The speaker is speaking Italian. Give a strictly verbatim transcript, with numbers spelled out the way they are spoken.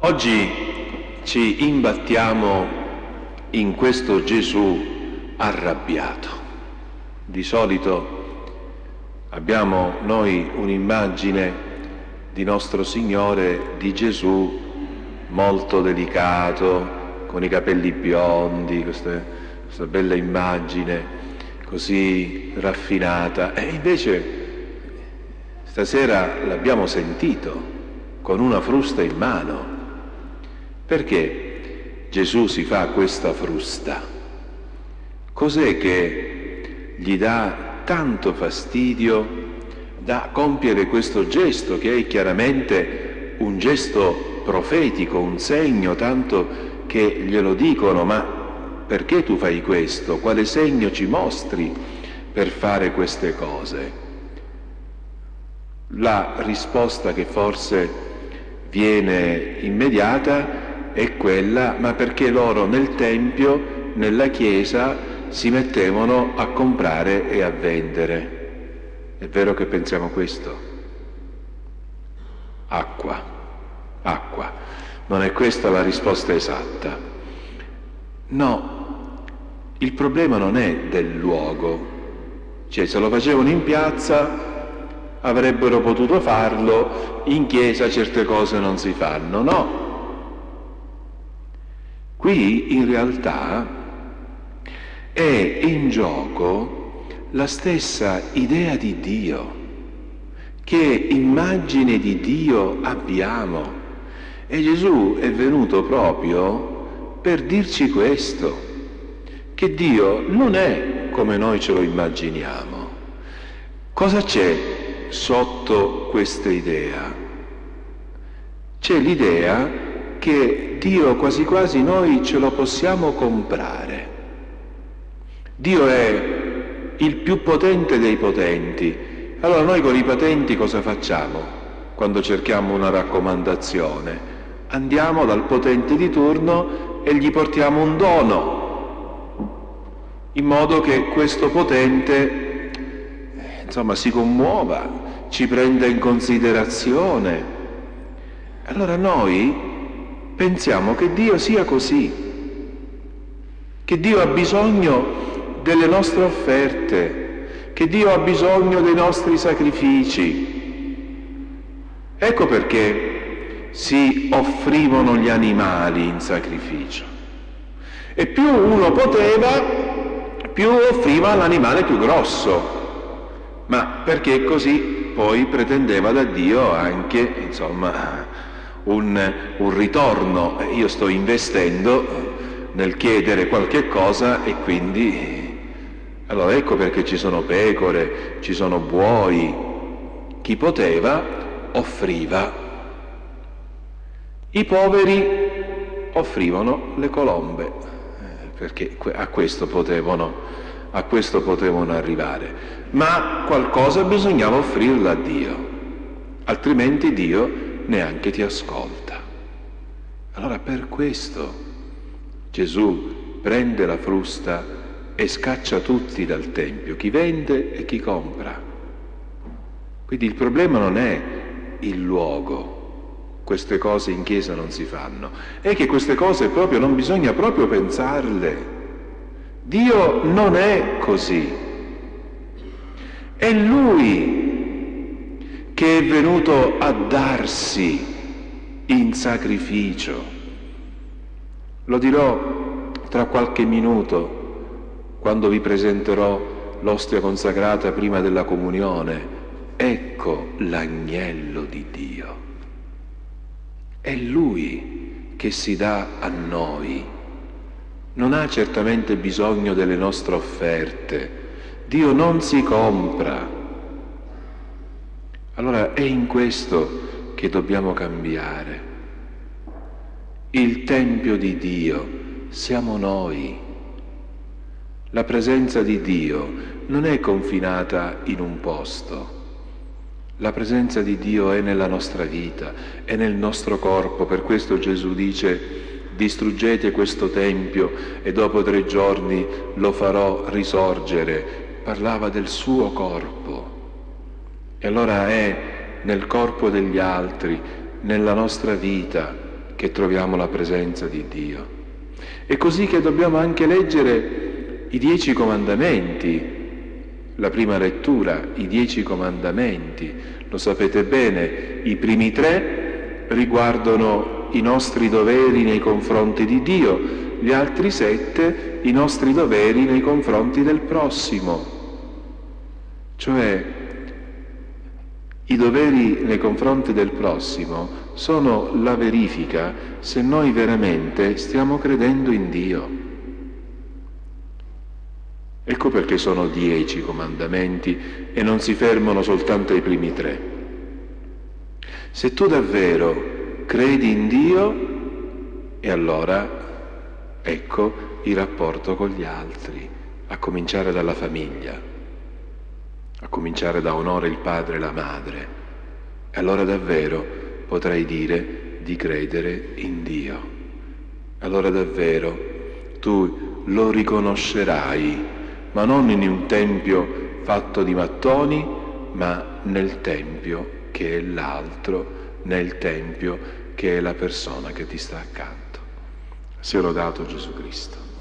Oggi ci imbattiamo in questo Gesù arrabbiato. Di solito abbiamo noi un'immagine di nostro Signore, di Gesù molto delicato, con i capelli biondi, queste, questa bella immagine così raffinata. E invece stasera l'abbiamo sentito con una frusta in mano. Perché Gesù si fa questa frusta? Cos'è che gli dà tanto fastidio da compiere questo gesto, che è chiaramente un gesto profetico, un segno, tanto che glielo dicono: ma perché tu fai questo? Quale segno ci mostri per fare queste cose? La risposta che forse viene immediata è quella: ma perché loro nel Tempio, nella Chiesa, si mettevano a comprare e a vendere. È vero che pensiamo questo? Acqua, acqua. Non è questa la risposta esatta. No, il problema non è del luogo. Cioè, se lo facevano in piazza avrebbero potuto farlo, in chiesa certe cose non si fanno, no. Qui in realtà è in gioco la stessa idea di Dio. Che immagine di Dio abbiamo? E Gesù è venuto proprio per dirci questo, che Dio non è come noi ce lo immaginiamo. Cosa c'è sotto questa idea? C'è l'idea che Dio quasi quasi noi ce lo possiamo comprare. Dio è il più potente dei potenti. Allora noi con i potenti cosa facciamo quando cerchiamo una raccomandazione? Andiamo dal potente di turno e gli portiamo un dono, in modo che questo potente, insomma, si commuova, ci prenda in considerazione. Allora noi pensiamo che Dio sia così, che Dio ha bisogno delle nostre offerte, che Dio ha bisogno dei nostri sacrifici. Ecco perché si offrivano gli animali in sacrificio. E più uno poteva, più offriva l'animale più grosso, ma perché così poi pretendeva da Dio anche, insomma, Un, un ritorno. Io sto investendo nel chiedere qualche cosa e quindi allora ecco perché ci sono pecore, ci sono buoi. Chi poteva offriva. I poveri offrivano le colombe, perché a questo potevano, a questo potevano arrivare. Ma qualcosa bisognava offrirla a Dio, altrimenti Dio neanche ti ascolta. Allora per questo Gesù prende la frusta e scaccia tutti dal Tempio, chi vende e chi compra. Quindi il problema non è il luogo, queste cose in chiesa non si fanno, è che queste cose proprio non bisogna proprio pensarle. Dio non è così. È Lui che è venuto a darsi in sacrificio. Lo dirò tra qualche minuto, quando vi presenterò l'ostia consacrata prima della comunione. Ecco l'agnello di Dio. È Lui che si dà a noi. Non ha certamente bisogno delle nostre offerte. Dio non si compra. Allora è in questo che dobbiamo cambiare. Il Tempio di Dio siamo noi. La presenza di Dio non è confinata in un posto. La presenza di Dio è nella nostra vita, è nel nostro corpo. Per questo Gesù dice: distruggete questo Tempio e dopo tre giorni lo farò risorgere. Parlava del suo corpo. E allora è nel corpo degli altri, nella nostra vita, che che troviamo la presenza di Dio. È così che dobbiamo anche leggere i Dieci Comandamenti, la prima lettura, i Dieci Comandamenti. Lo sapete bene, i primi tre riguardano i nostri doveri nei confronti di Dio, gli altri sette i nostri doveri nei confronti del prossimo. Cioè, i doveri nei confronti del prossimo sono la verifica se noi veramente stiamo credendo in Dio. Ecco perché sono dieci comandamenti e non si fermano soltanto ai primi tre. Se tu davvero credi in Dio, e allora ecco il rapporto con gli altri, a cominciare dalla famiglia, a cominciare da onore il padre e la madre. E allora davvero potrai dire di credere in Dio. Allora davvero tu lo riconoscerai, ma non in un tempio fatto di mattoni, ma nel tempio che è l'altro, nel tempio che è la persona che ti sta accanto. Sia lodato Gesù Cristo.